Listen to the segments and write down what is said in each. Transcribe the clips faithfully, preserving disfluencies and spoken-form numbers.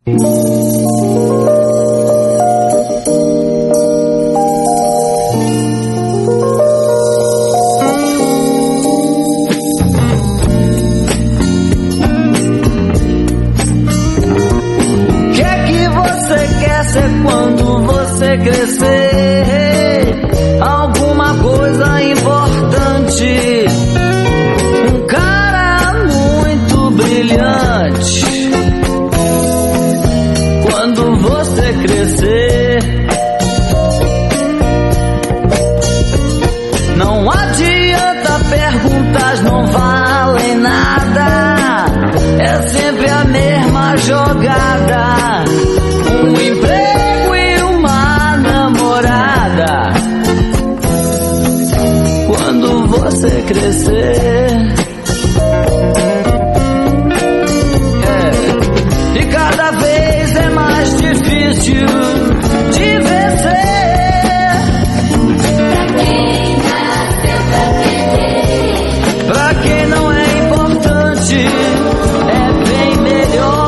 Quando você crescer, alguma coisa importante, um cara muito brilhante. Quando você crescer, não adianta perguntas, não valem nada, é sempre a mesma jogada. Um emprego e uma namorada. Quando você crescer, é, e cada vez é mais difícil de vencer. Pra quem nasceu pra perder, pra quem não é importante, é bem melhor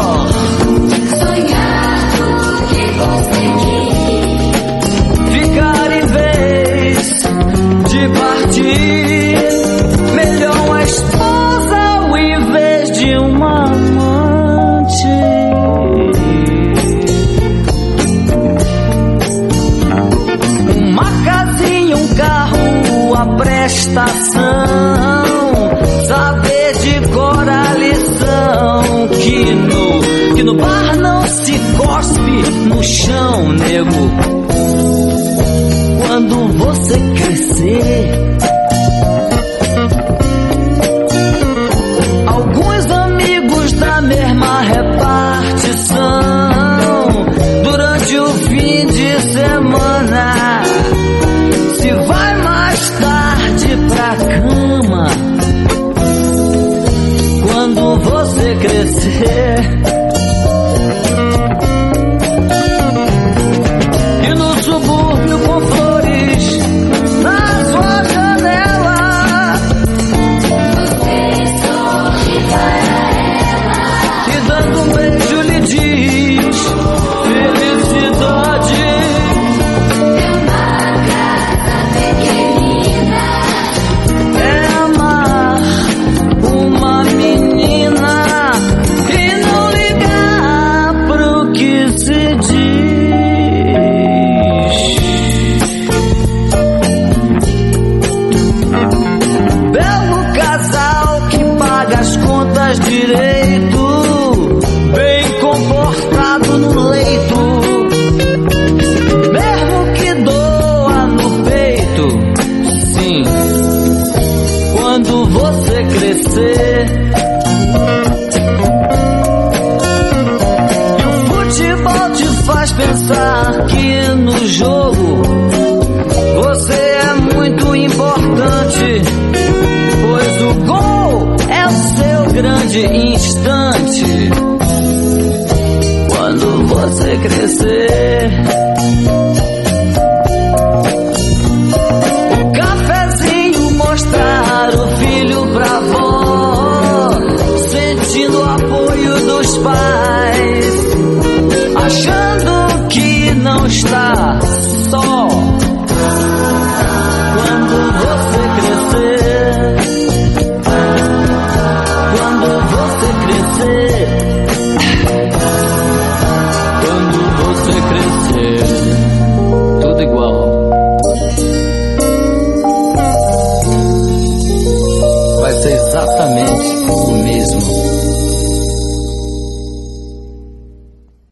ficar em vez de partir. Melhor uma esposa ao invés de uma amante. Uma casinha, um carro, a prestação, saber de cor a lição, que no, que no bar não se cospe no chão, nego. Quando você crescer, alguns amigos da mesma repartição, durante o fim de semana, se vai mais tarde pra cama. Quando você crescer, e no subúrbio com flores na sua janela, você sorri para ela e dando um beijo lhe diz felicidade. É uma casa pequenina, é amar uma menina e não ligar pro que se diz. As contas direito, bem comportado no leito, mesmo que doa no peito. Sim, quando você crescer, e o futebol te faz pensar que no jogo você é muito importante, pois o gol é o seu grande instante. Quando você crescer,